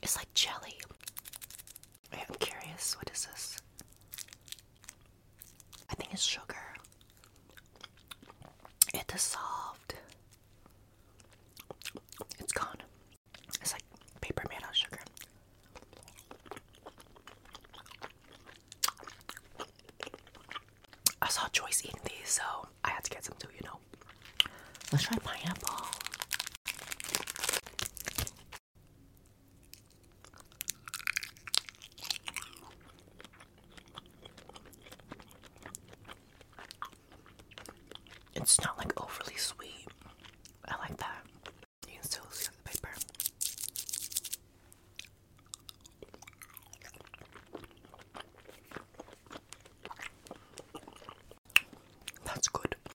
It's like jelly. Wait, I'm curious. What is this? I think it's sugar. It dissolved. It's gone. It's like paper made out of sugar. I saw Joyce eating these, so I had to get some too, you know. Let's try pineapple. It's not like overly sweet.